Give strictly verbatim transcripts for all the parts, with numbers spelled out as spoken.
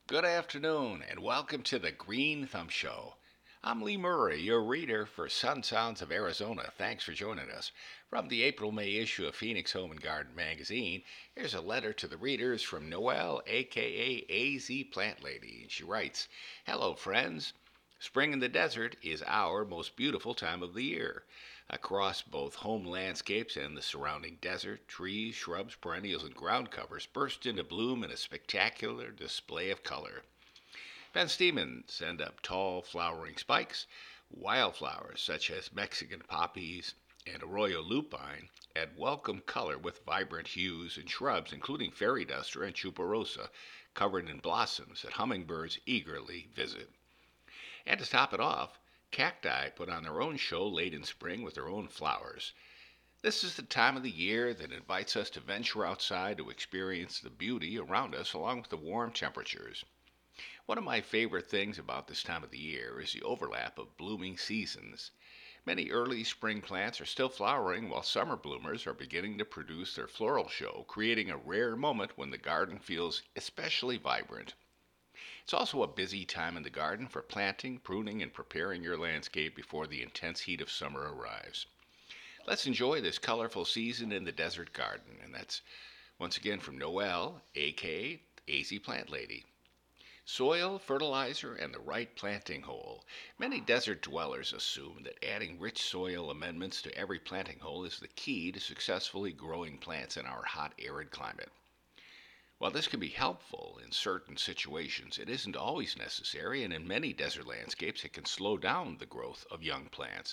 Good afternoon, and welcome to the Green Thumb Show. I'm Lee Murray, your reader for Sun Sounds of Arizona. Thanks for joining us. From the April May issue of Phoenix Home and Garden magazine, here's a letter to the readers from Noelle, aka A Z Plant Lady. She writes, "Hello, friends. Spring in the desert is our most beautiful time of the year. Across both home landscapes and the surrounding desert, trees, shrubs, perennials, and ground covers burst into bloom in a spectacular display of color. Van Stevens send up tall flowering spikes. Wildflowers such as Mexican poppies and arroyo lupine add welcome color with vibrant hues, and shrubs including fairy duster and tuberosa covered in blossoms that hummingbirds eagerly visit. And to top it off, cacti put on their own show late in spring with their own flowers. This is the time of the year that invites us to venture outside to experience the beauty around us along with the warm temperatures. One of my favorite things about this time of the year is the overlap of blooming seasons. Many early spring plants are still flowering while summer bloomers are beginning to produce their floral show, creating a rare moment when the garden feels especially vibrant. It's also a busy time in the garden for planting, pruning, and preparing your landscape before the intense heat of summer arrives. Let's enjoy this colorful season in the desert garden. And that's once again from Noelle, aka A Z Plant Lady. Soil, fertilizer, and the right planting hole. Many desert dwellers assume that adding rich soil amendments to every planting hole is the key to successfully growing plants in our hot, arid climate. While this can be helpful in certain situations, it isn't always necessary, and in many desert landscapes, it can slow down the growth of young plants.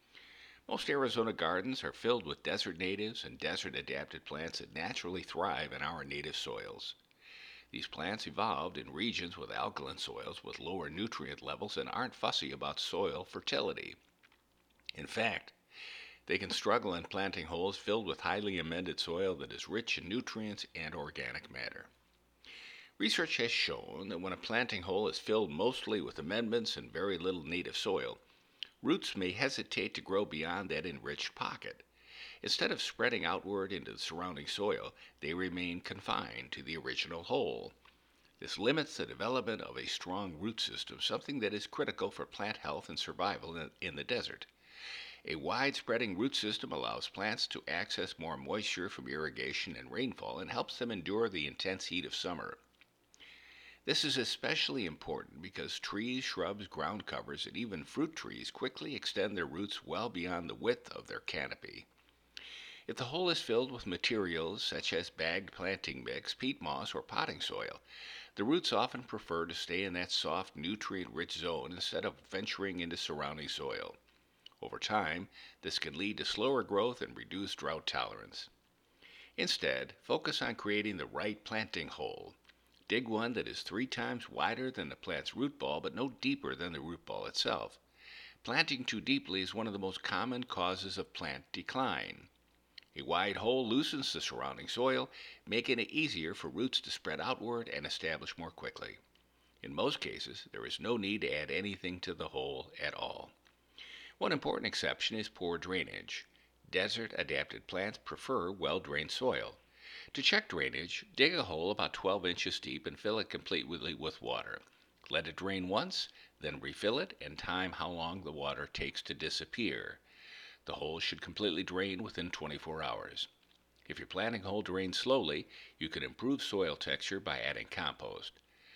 Most Arizona gardens are filled with desert natives and desert adapted plants that naturally thrive in our native soils. These plants evolved in regions with alkaline soils with lower nutrient levels and aren't fussy about soil fertility. In fact, they can struggle in planting holes filled with highly amended soil that is rich in nutrients and organic matter. Research has shown that when a planting hole is filled mostly with amendments and very little native soil, roots may hesitate to grow beyond that enriched pocket. Instead of spreading outward into the surrounding soil, they remain confined to the original hole. This limits the development of a strong root system, something that is critical for plant health and survival in, in the desert. A wide-spreading root system allows plants to access more moisture from irrigation and rainfall and helps them endure the intense heat of summer. This is especially important because trees, shrubs, ground covers, and even fruit trees quickly extend their roots well beyond the width of their canopy. If the hole is filled with materials such as bagged planting mix, peat moss, or potting soil, the roots often prefer to stay in that soft, nutrient-rich zone instead of venturing into surrounding soil. Over time, this can lead to slower growth and reduced drought tolerance. Instead, focus on creating the right planting hole. Dig one that is three times wider than the plant's root ball but no deeper than the root ball itself. Planting too deeply is one of the most common causes of plant decline. A wide hole loosens the surrounding soil, making it easier for roots to spread outward and establish more quickly. In most cases, there is no need to add anything to the hole at all. One important exception is poor drainage. Desert-adapted plants prefer well-drained soil. To check drainage, dig a hole about twelve inches deep and fill it completely with water. Let it drain once, then refill it and time how long the water takes to disappear. The hole should completely drain within twenty-four hours. If your planting hole drains slowly, you can improve soil texture by adding compost.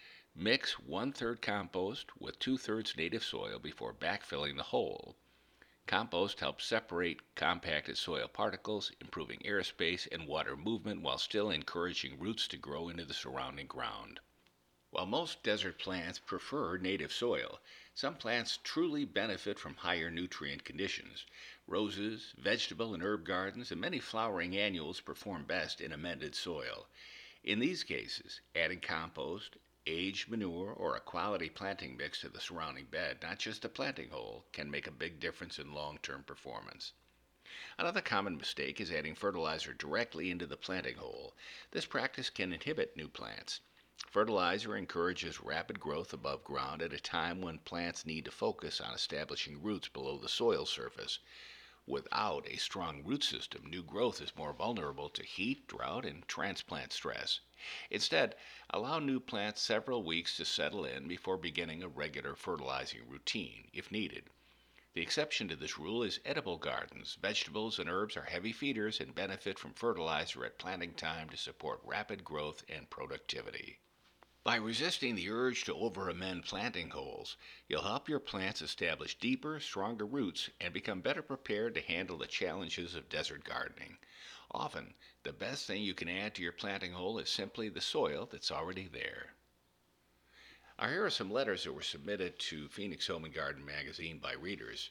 Mix one-third compost with two-thirds native soil before backfilling the hole. Compost helps separate compacted soil particles, improving airspace and water movement while still encouraging roots to grow into the surrounding ground. While most desert plants prefer native soil, some plants truly benefit from higher nutrient conditions. Roses, vegetable and herb gardens, and many flowering annuals perform best in amended soil. In these cases, adding compost, aged manure, or a quality planting mix to the surrounding bed, not just a planting hole, can make a big difference in long-term performance. Another common mistake is adding fertilizer directly into the planting hole. This practice can inhibit new plants. Fertilizer encourages rapid growth above ground at a time when plants need to focus on establishing roots below the soil surface. Without a strong root system, new growth is more vulnerable to heat, drought, and transplant stress. Instead, allow new plants several weeks to settle in before beginning a regular fertilizing routine, if needed. The exception to this rule is edible gardens. Vegetables and herbs are heavy feeders and benefit from fertilizer at planting time to support rapid growth and productivity. By resisting the urge to over-amend planting holes, you'll help your plants establish deeper, stronger roots and become better prepared to handle the challenges of desert gardening. Often, the best thing you can add to your planting hole is simply the soil that's already there. Now, here are some letters that were submitted to Phoenix Home and Garden magazine by readers.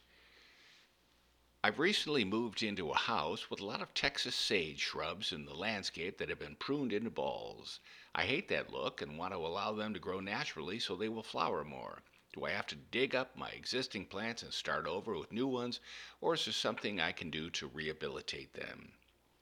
I've recently moved into a house with a lot of Texas sage shrubs in the landscape that have been pruned into balls. I hate that look and want to allow them to grow naturally so they will flower more. Do I have to dig up my existing plants and start over with new ones, or is there something I can do to rehabilitate them?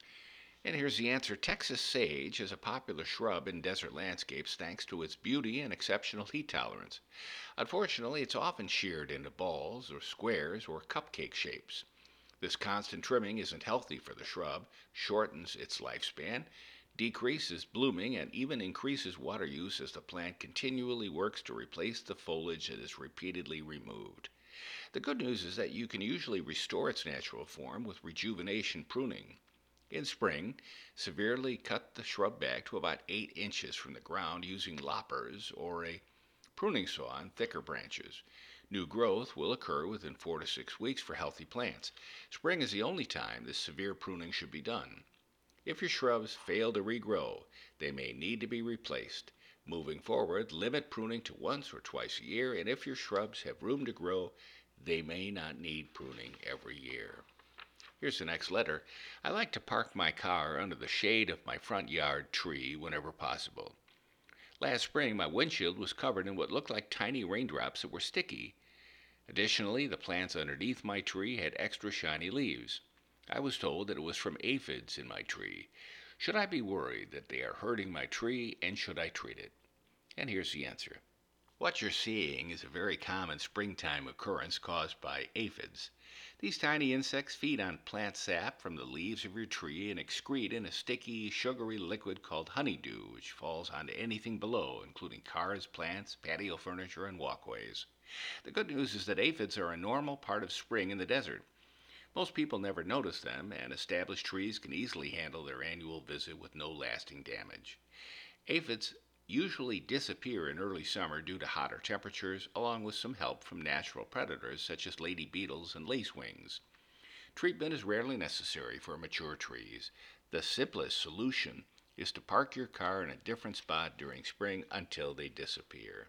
And here's the answer. Texas sage is a popular shrub in desert landscapes thanks to its beauty and exceptional heat tolerance. Unfortunately, it's often sheared into balls or squares or cupcake shapes. This constant trimming isn't healthy for the shrub, shortens its lifespan, decreases blooming, and even increases water use as the plant continually works to replace the foliage that is repeatedly removed. The good news is that you can usually restore its natural form with rejuvenation pruning. In spring, severely cut the shrub back to about eight inches from the ground using loppers or a pruning saw on thicker branches. New growth will occur within four to six weeks for healthy plants. Spring is the only time this severe pruning should be done. If your shrubs fail to regrow, they may need to be replaced. Moving forward, limit pruning to once or twice a year, and if your shrubs have room to grow, they may not need pruning every year. Here's the next letter. I like to park my car under the shade of my front yard tree whenever possible. Last spring, my windshield was covered in what looked like tiny raindrops that were sticky. Additionally, the plants underneath my tree had extra shiny leaves. I was told that it was from aphids in my tree. Should I be worried that they are hurting my tree, and should I treat it? And here's the answer. What you're seeing is a very common springtime occurrence caused by aphids. These tiny insects feed on plant sap from the leaves of your tree and excrete in a sticky, sugary liquid called honeydew, which falls onto anything below, including cars, plants, patio furniture, and walkways. The good news is that aphids are a normal part of spring in the desert. Most people never notice them, and established trees can easily handle their annual visit with no lasting damage. Aphids usually disappear in early summer due to hotter temperatures, along with some help from natural predators such as lady beetles and lacewings. Treatment is rarely necessary for mature trees. The simplest solution is to park your car in a different spot during spring until they disappear.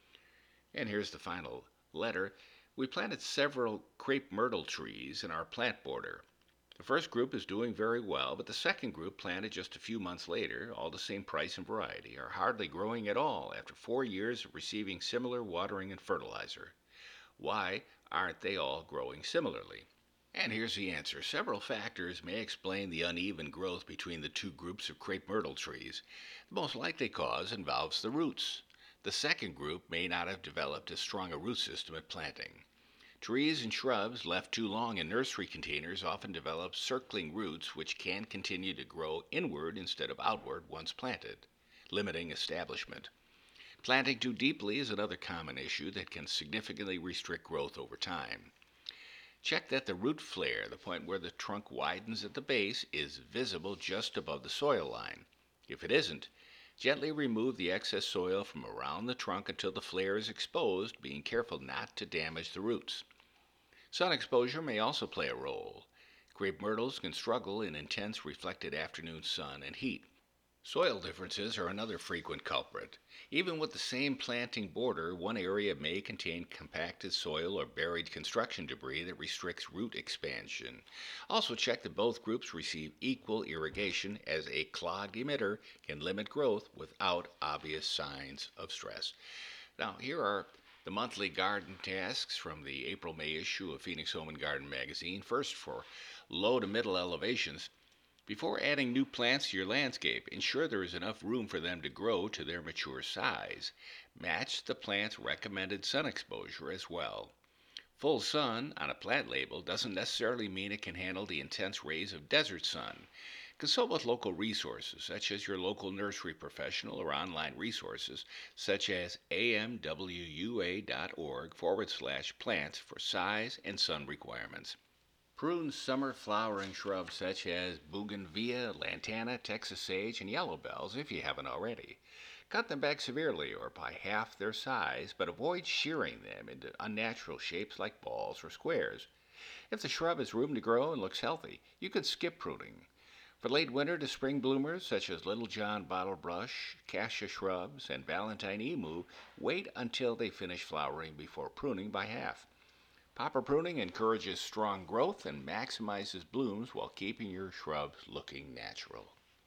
And here's the final letter. We planted several crepe myrtle trees in our plant border. The first group is doing very well, but the second group, planted just a few months later, all the same price and variety, are hardly growing at all after four years of receiving similar watering and fertilizer. Why aren't they all growing similarly? And here's the answer. Several factors may explain the uneven growth between the two groups of crepe myrtle trees. The most likely cause involves the roots. The second group may not have developed as strong a root system at planting. Trees and shrubs left too long in nursery containers often develop circling roots which can continue to grow inward instead of outward once planted, limiting establishment. Planting too deeply is another common issue that can significantly restrict growth over time. Check that the root flare, the point where the trunk widens at the base, is visible just above the soil line. If it isn't, gently remove the excess soil from around the trunk until the flare is exposed, being careful not to damage the roots. Sun exposure may also play a role. Crepe myrtles can struggle in intense reflected afternoon sun and heat. Soil differences are another frequent culprit. Even with the same planting border, one area may contain compacted soil or buried construction debris that restricts root expansion. Also check that both groups receive equal irrigation, as a clogged emitter can limit growth without obvious signs of stress. Now, here are the monthly garden tasks from the April-May issue of Phoenix Home and Garden magazine. First, for low to middle elevations. Before adding new plants to your landscape, ensure there is enough room for them to grow to their mature size. Match the plant's recommended sun exposure as well. Full sun on a plant label doesn't necessarily mean it can handle the intense rays of desert sun. Consult with local resources, such as your local nursery professional or online resources, such as amwua.org forward slash plants for size and sun requirements. Prune summer flowering shrubs such as bougainvillea, lantana, Texas sage, and yellow bells if you haven't already. Cut them back severely or by half their size, but avoid shearing them into unnatural shapes like balls or squares. If the shrub has room to grow and looks healthy, you could skip pruning. For late winter to spring bloomers such as Little John bottlebrush, cassia shrubs, and Valentine emu, wait until they finish flowering before pruning by half. Proper pruning encourages strong growth and maximizes blooms while keeping your shrubs looking natural.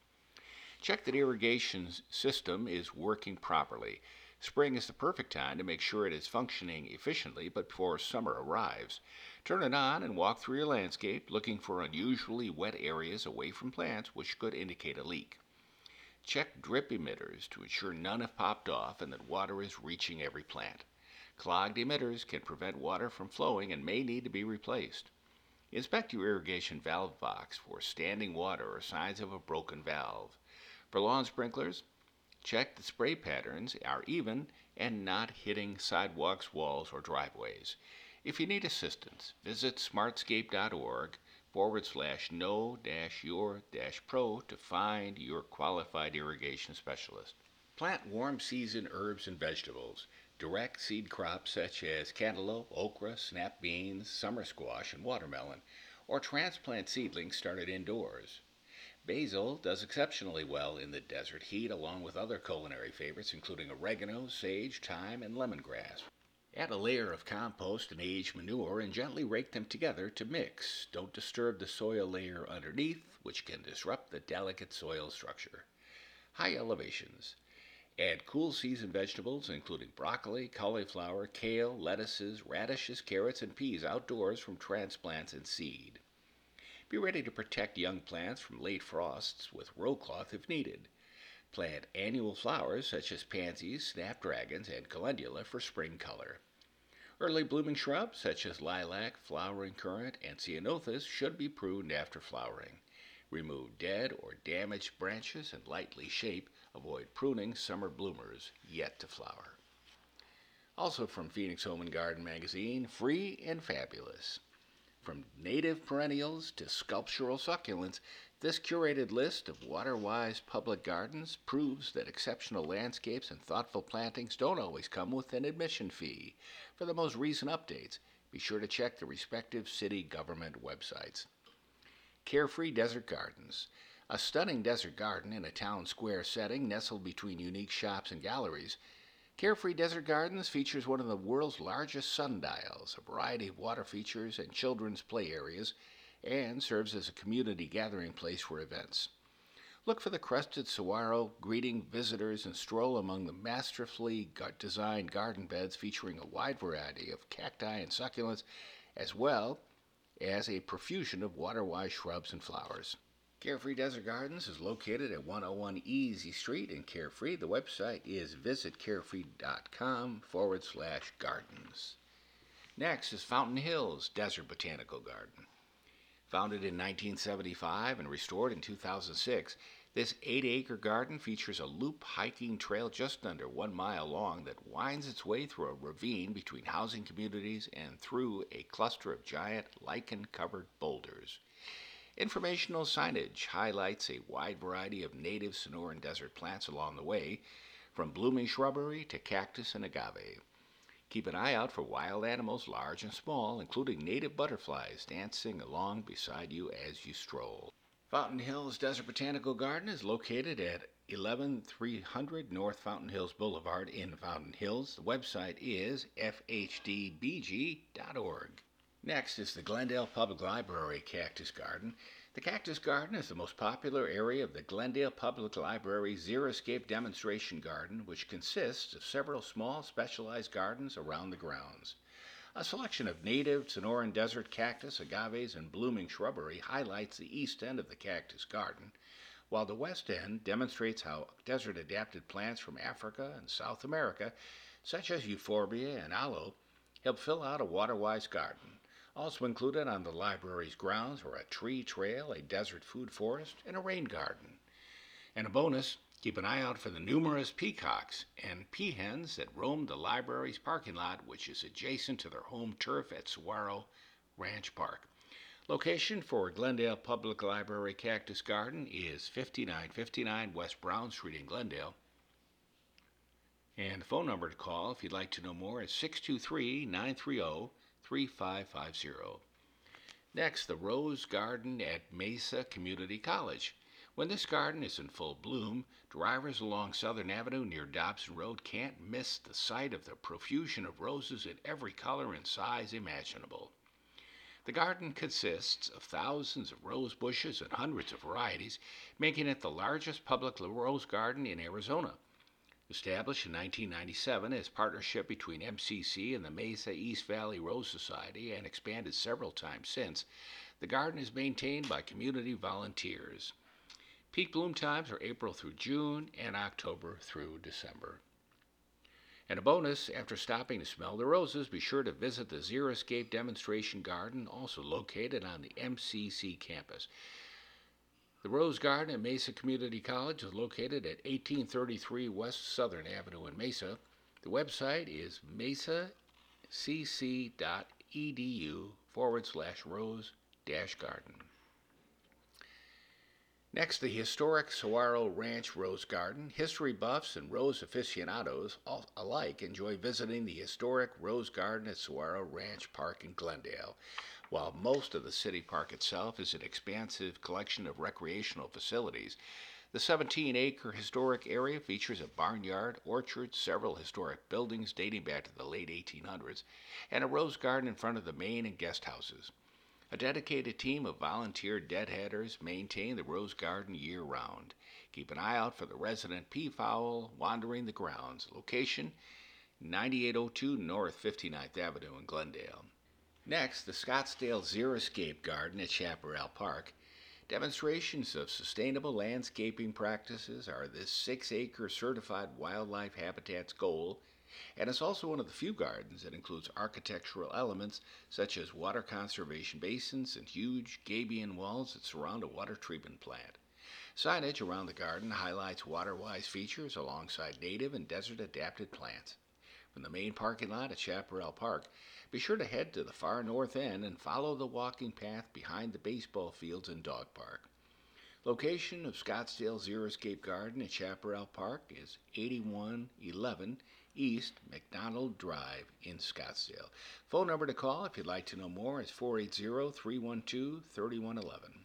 Check that irrigation system is working properly. Spring is the perfect time to make sure it is functioning efficiently, but before summer arrives. Turn it on and walk through your landscape looking for unusually wet areas away from plants which could indicate a leak. Check drip emitters to ensure none have popped off and that water is reaching every plant. Clogged emitters can prevent water from flowing and may need to be replaced. Inspect your irrigation valve box for standing water or signs of a broken valve. For lawn sprinklers, check that spray patterns are even and not hitting sidewalks, walls, or driveways. If you need assistance, visit smartscape.org forward slash know dash your dash pro to find your qualified irrigation specialist. Plant warm season herbs and vegetables. Direct seed crops such as cantaloupe, okra, snap beans, summer squash, and watermelon, or transplant seedlings started indoors. Basil does exceptionally well in the desert heat along with other culinary favorites including oregano, sage, thyme, and lemongrass. Add a layer of compost and aged manure and gently rake them together to mix. Don't disturb the soil layer underneath, which can disrupt the delicate soil structure. High elevations. Add cool season vegetables including broccoli, cauliflower, kale, lettuces, radishes, carrots, and peas outdoors from transplants and seed. Be ready to protect young plants from late frosts with row cloth if needed. Plant annual flowers such as pansies, snapdragons, and calendula for spring color. Early blooming shrubs such as lilac, flowering currant, and ceanothus should be pruned after flowering. Remove dead or damaged branches and lightly shape. Avoid pruning summer bloomers yet to flower. Also from Phoenix Home and Garden Magazine, Free and Fabulous. From native perennials to sculptural succulents, this curated list of water-wise public gardens proves that exceptional landscapes and thoughtful plantings don't always come with an admission fee. For the most recent updates, be sure to check the respective city government websites. Carefree Desert Gardens. A stunning desert garden in a town square setting nestled between unique shops and galleries. Carefree Desert Gardens features one of the world's largest sundials, a variety of water features and children's play areas, and serves as a community gathering place for events. Look for the crested saguaro greeting visitors and stroll among the masterfully designed garden beds featuring a wide variety of cacti and succulents, as well as a profusion of water-wise shrubs and flowers. Carefree Desert Gardens is located at one oh one Easy Street in Carefree. The website is visitcarefree.com forward slash gardens. Next is Fountain Hills Desert Botanical Garden. Founded in nineteen seventy-five and restored in two thousand six, this eight-acre garden features a loop hiking trail just under one mile long that winds its way through a ravine between housing communities and through a cluster of giant lichen-covered boulders. Informational signage highlights a wide variety of native Sonoran desert plants along the way, from blooming shrubbery to cactus and agave. Keep an eye out for wild animals large and small, including native butterflies dancing along beside you as you stroll. Fountain Hills Desert Botanical Garden is located at eleven three hundred North Fountain Hills Boulevard in Fountain Hills. The website is f h d b g dot org. Next is the Glendale Public Library Cactus Garden. The Cactus Garden is the most popular area of the Glendale Public Library Xeriscape Demonstration Garden, which consists of several small specialized gardens around the grounds. A selection of native Sonoran desert cactus, agaves, and blooming shrubbery highlights the east end of the Cactus Garden, while the west end demonstrates how desert-adapted plants from Africa and South America, such as euphorbia and aloe, help fill out a water-wise garden. Also included on the library's grounds are a tree trail, a desert food forest, and a rain garden. And a bonus, keep an eye out for the numerous peacocks and peahens that roam the library's parking lot, which is adjacent to their home turf at Saguaro Ranch Park. Location for Glendale Public Library Cactus Garden is fifty-nine fifty-nine West Brown Street in Glendale. And the phone number to call if you'd like to know more is six two three, nine three zero, three five five zero. Next, the Rose Garden at Mesa Community College. When this garden is in full bloom, drivers along Southern Avenue near Dobson Road can't miss the sight of the profusion of roses in every color and size imaginable. The garden consists of thousands of rose bushes and hundreds of varieties, making it the largest public rose garden in Arizona. Established in nineteen ninety-seven as partnership between M C C and the Mesa East Valley Rose Society and expanded several times since, the garden is maintained by community volunteers. Peak bloom times are April through June and October through December. And a bonus, after stopping to smell the roses, be sure to visit the Xeriscape Demonstration Garden, also located on the M C C campus. The Rose Garden at Mesa Community College is located at eighteen thirty-three West Southern Avenue in Mesa. The website is mesacc.edu forward slash rose dash garden. Next, the historic Saguaro Ranch Rose Garden. History buffs and rose aficionados alike enjoy visiting the historic Rose Garden at Saguaro Ranch Park in Glendale. While most of the city park itself is an expansive collection of recreational facilities, the seventeen-acre historic area features a barnyard, orchard, several historic buildings dating back to the late eighteen hundreds, and a rose garden in front of the main and guest houses. A dedicated team of volunteer deadheaders maintain the Rose Garden year-round. Keep an eye out for the resident peafowl wandering the grounds. Location, ninety-eight oh two North fifty-ninth Avenue in Glendale. Next, the Scottsdale Xeriscape Garden at Chaparral Park. Demonstrations of sustainable landscaping practices are this six-acre certified wildlife habitat's goal, and it's also one of the few gardens that includes architectural elements such as water conservation basins and huge gabion walls that surround a water treatment plant. Signage around the garden highlights water-wise features alongside native and desert-adapted plants. From the main parking lot at Chaparral Park, be sure to head to the far north end and follow the walking path behind the baseball fields and dog park. Location of Scottsdale Xeriscape Garden at Chaparral Park is eighty-one eleven East McDonald Drive in Scottsdale. Phone number to call if you'd like to know more is four eight zero, three one two, three one one one.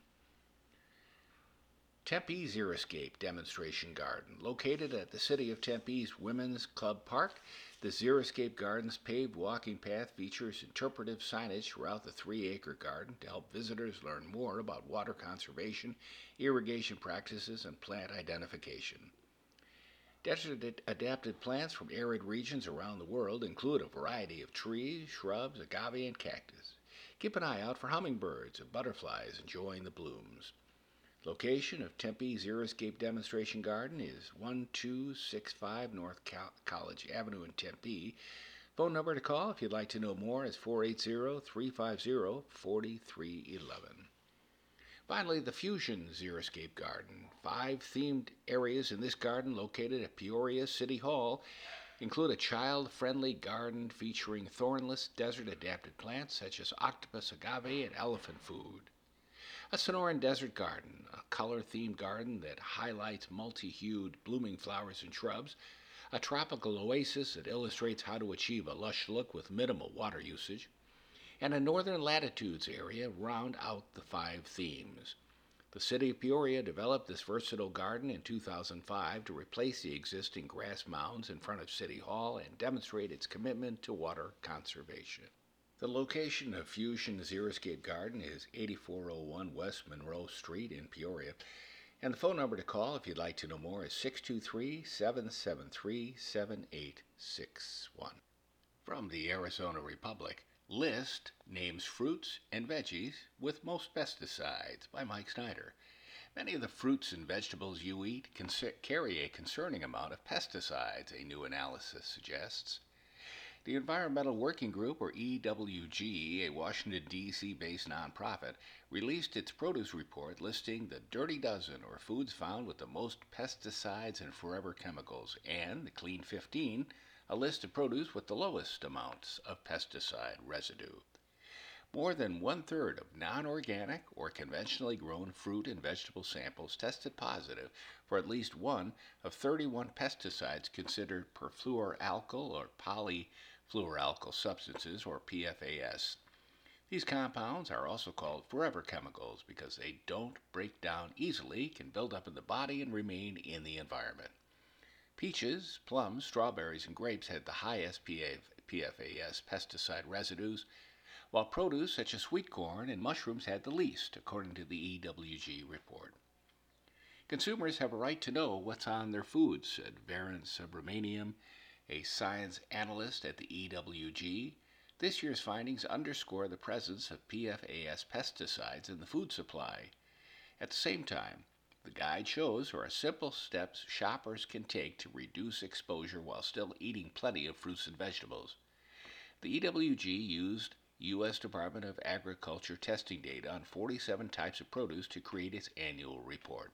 Tempe Xeriscape Demonstration Garden. Located at the City of Tempe's Women's Club Park, the Xeriscape Garden's paved walking path features interpretive signage throughout the three-acre garden to help visitors learn more about water conservation, irrigation practices, and plant identification. Desert-adapted plants from arid regions around the world include a variety of trees, shrubs, agave, and cactus. Keep an eye out for hummingbirds and butterflies enjoying the blooms. Location of Tempe Xeriscape Demonstration Garden is one two six five North College Avenue in Tempe. Phone number to call if you'd like to know more is four eight zero, three five zero, four three one one. Finally, the Fusion Xeriscape Garden. Five themed areas in this garden located at Peoria City Hall include a child-friendly garden featuring thornless desert-adapted plants such as octopus agave and elephant food. A Sonoran Desert Garden, a color-themed garden that highlights multi-hued blooming flowers and shrubs. A tropical oasis that illustrates how to achieve a lush look with minimal water usage. And a Northern Latitudes area round out the five themes. The City of Peoria developed this versatile garden in two thousand five to replace the existing grass mounds in front of City Hall and demonstrate its commitment to water conservation. The location of Fusion Xeriscape Garden is eighty-four oh one West Monroe Street in Peoria, and the phone number to call if you'd like to know more is six two three, seven seven three, seven eight six one. From the Arizona Republic, List names fruits and veggies with most pesticides by Mike Snyder. Many of the fruits and vegetables you eat can carry a concerning amount of pesticides, a new analysis suggests. The Environmental Working Group, or E W G, a Washington, D C based nonprofit, released its produce report listing the Dirty Dozen, or foods found with the most pesticides and forever chemicals, and the Clean fifteen, a list of produce with the lowest amounts of pesticide residue. More than one third of non organic or conventionally grown fruit and vegetable samples tested positive for at least one of thirty-one pesticides considered perfluoroalkyl or polyfluoroalkyl substances, or P F A S. These compounds are also called forever chemicals because they don't break down easily, can build up in the body, and remain in the environment. Peaches, plums, strawberries, and grapes had the highest P F A S pesticide residues, while produce such as sweet corn and mushrooms had the least, according to the E W G report. Consumers have a right to know what's on their foods, said Varun Subramaniam, a science analyst at the E W G. This year's findings underscore the presence of P F A S pesticides in the food supply. At the same time, the guide shows there are simple steps shoppers can take to reduce exposure while still eating plenty of fruits and vegetables. The E W G used U S Department of Agriculture testing data on forty-seven types of produce to create its annual report.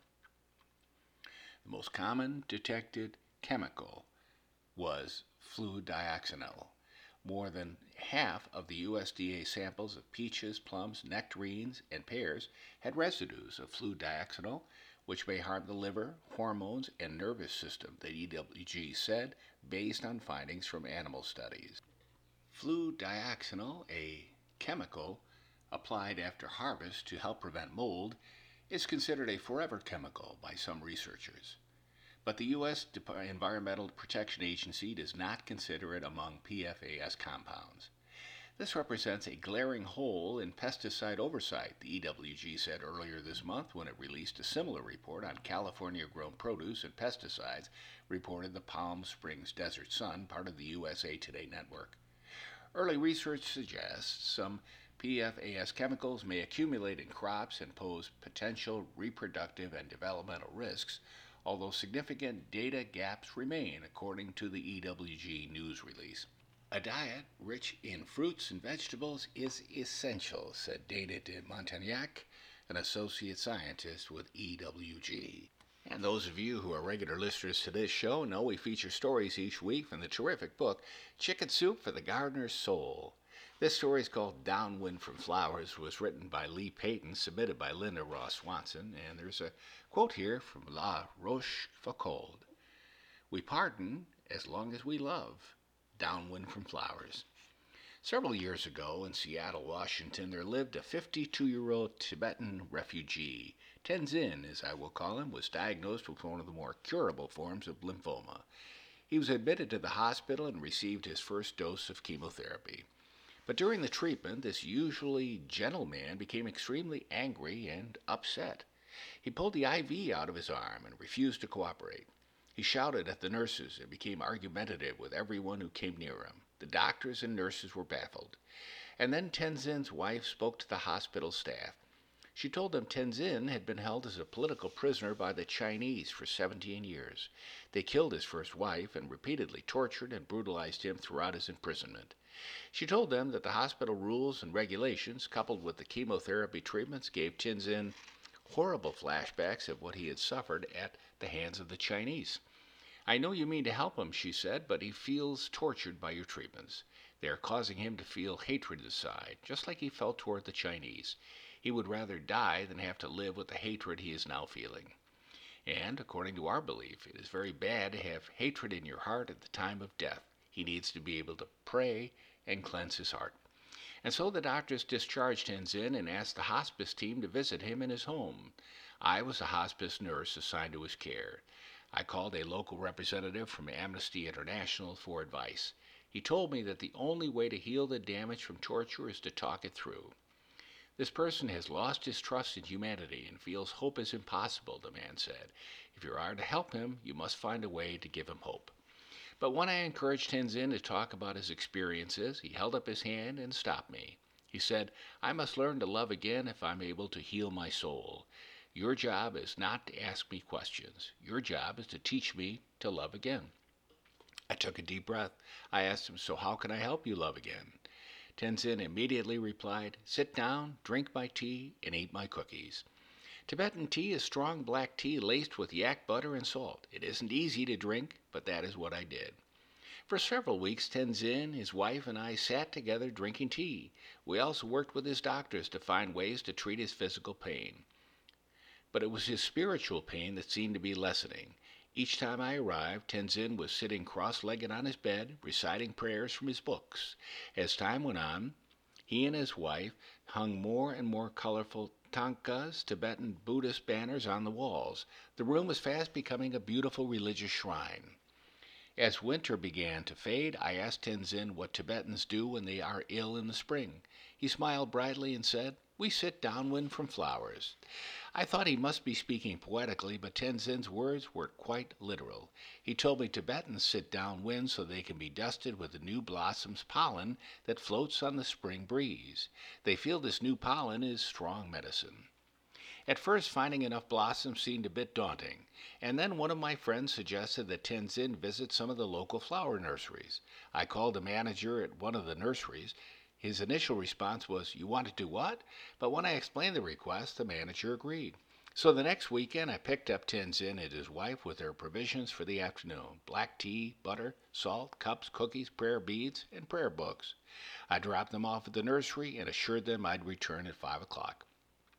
The most common detected chemical was fludioxonil. More than half of the U S D A samples of peaches, plums, nectarines, and pears had residues of fludioxonil, which may harm the liver, hormones, and nervous system, the E W G said, based on findings from animal studies. Fludioxonil, a chemical applied after harvest to help prevent mold, is considered a forever chemical by some researchers. But the U S Environmental Protection Agency does not consider it among P F A S compounds. This represents a glaring hole in pesticide oversight, the E W G said earlier this month when it released a similar report on California-grown produce and pesticides, reported the Palm Springs Desert Sun, part of the U S A Today network. Early research suggests some P F A S chemicals may accumulate in crops and pose potential reproductive and developmental risks, although significant data gaps remain, according to the E W G news release. A diet rich in fruits and vegetables is essential, said Dana de Montagnac, an associate scientist with E W G. And those of you who are regular listeners to this show know we feature stories each week from the terrific book Chicken Soup for the Gardener's Soul. This story is called Downwind from Flowers, was written by Lee Payton, submitted by Linda Ross Swanson, and there's a quote here from La Rochefoucauld. We pardon as long as we love. Downwind from Flowers. Several years ago in Seattle, Washington, there lived a fifty-two-year-old Tibetan refugee. Tenzin, as I will call him, was diagnosed with one of the more curable forms of lymphoma. He was admitted to the hospital and received his first dose of chemotherapy. But during the treatment, this usually gentle man became extremely angry and upset. He pulled the I V out of his arm and refused to cooperate. He shouted at the nurses and became argumentative with everyone who came near him. The doctors and nurses were baffled. And then Tenzin's wife spoke to the hospital staff. She told them Tenzin had been held as a political prisoner by the Chinese for seventeen years. They killed his first wife and repeatedly tortured and brutalized him throughout his imprisonment. She told them that the hospital rules and regulations, coupled with the chemotherapy treatments, gave Tenzin horrible flashbacks of what he had suffered at the hands of the Chinese. I know you mean to help him, she said, but he feels tortured by your treatments. They are causing him to feel hatred inside, just like he felt toward the Chinese. He would rather die than have to live with the hatred he is now feeling. And, according to our belief, it is very bad to have hatred in your heart at the time of death. He needs to be able to pray and cleanse his heart. And so the doctors discharged Tenzin and asked the hospice team to visit him in his home. I was a hospice nurse assigned to his care. I called a local representative from Amnesty International for advice. He told me that the only way to heal the damage from torture is to talk it through. This person has lost his trust in humanity and feels hope is impossible, the man said. If you are to help him, you must find a way to give him hope. But when I encouraged Tenzin to talk about his experiences, he held up his hand and stopped me. He said, I must learn to love again if I'm able to heal my soul. Your job is not to ask me questions. Your job is to teach me to love again. I took a deep breath. I asked him, "So how can I help you love again?" Tenzin immediately replied, "Sit down, drink my tea, and eat my cookies." Tibetan tea is strong black tea laced with yak butter and salt. It isn't easy to drink, but that is what I did. For several weeks, Tenzin, his wife, and I sat together drinking tea. We also worked with his doctors to find ways to treat his physical pain. But it was his spiritual pain that seemed to be lessening. Each time I arrived, Tenzin was sitting cross-legged on his bed, reciting prayers from his books. As time went on, he and his wife hung more and more colorful tankas, Tibetan Buddhist banners on the walls. The room was fast becoming a beautiful religious shrine. As winter began to fade, I asked Tenzin what Tibetans do when they are ill in the spring. He smiled brightly and said, "We sit downwind from flowers." I thought he must be speaking poetically, but Tenzin's words were quite literal. He told me Tibetans sit downwind so they can be dusted with the new blossom's pollen that floats on the spring breeze. They feel this new pollen is strong medicine. At first, finding enough blossoms seemed a bit daunting, and then one of my friends suggested that Tenzin visit some of the local flower nurseries. I called the manager at one of the nurseries. His initial response was, "You want to do what?" But when I explained the request, the manager agreed. So the next weekend, I picked up Tenzin and his wife with their provisions for the afternoon: black tea, butter, salt, cups, cookies, prayer beads, and prayer books. I dropped them off at the nursery and assured them I'd return at five o'clock.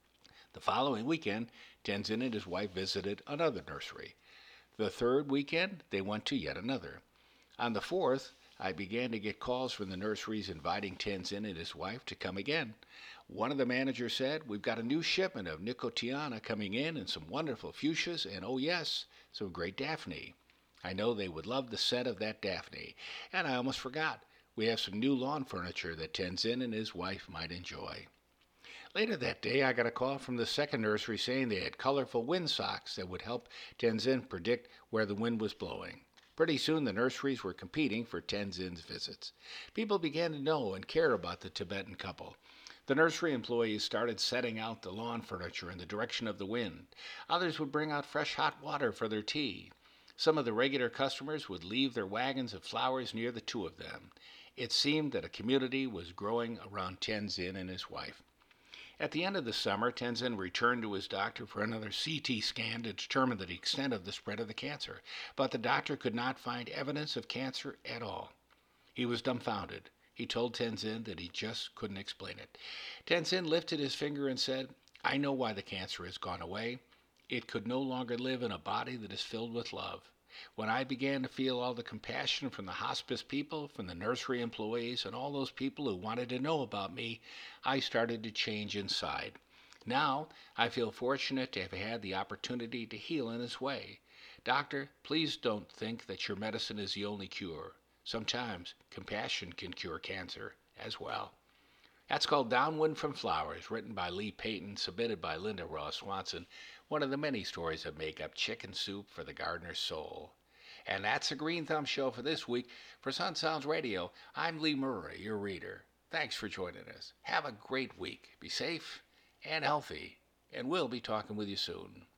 The following weekend, Tenzin and his wife visited another nursery. The third weekend, they went to yet another. On the fourth, I began to get calls from the nurseries inviting Tenzin and his wife to come again. One of the managers said, "We've got a new shipment of Nicotiana coming in and some wonderful fuchsias and, oh yes, some great Daphne. I know they would love the scent of that Daphne. And I almost forgot, we have some new lawn furniture that Tenzin and his wife might enjoy." Later that day, I got a call from the second nursery saying they had colorful wind socks that would help Tenzin predict where the wind was blowing. Pretty soon, the nurseries were competing for Tenzin's visits. People began to know and care about the Tibetan couple. The nursery employees started setting out the lawn furniture in the direction of the wind. Others would bring out fresh hot water for their tea. Some of the regular customers would leave their wagons of flowers near the two of them. It seemed that a community was growing around Tenzin and his wife. At the end of the summer, Tenzin returned to his doctor for another C T scan to determine the extent of the spread of the cancer, but the doctor could not find evidence of cancer at all. He was dumbfounded. He told Tenzin that he just couldn't explain it. Tenzin lifted his finger and said, "I know why the cancer has gone away. It could no longer live in a body that is filled with love. When I began to feel all the compassion from the hospice people, from the nursery employees, and all those people who wanted to know about me, I started to change inside. Now, I feel fortunate to have had the opportunity to heal in this way. Doctor, please don't think that your medicine is the only cure. Sometimes compassion can cure cancer as well." That's called Downwind from Flowers, written by Lee Payton, submitted by Linda Ross Swanson, one of the many stories that make up Chicken Soup for the Gardener's Soul. And that's the Green Thumb Show for this week. For Sun Sounds Radio, I'm Lee Murray, your reader. Thanks for joining us. Have a great week. Be safe and healthy, and we'll be talking with you soon.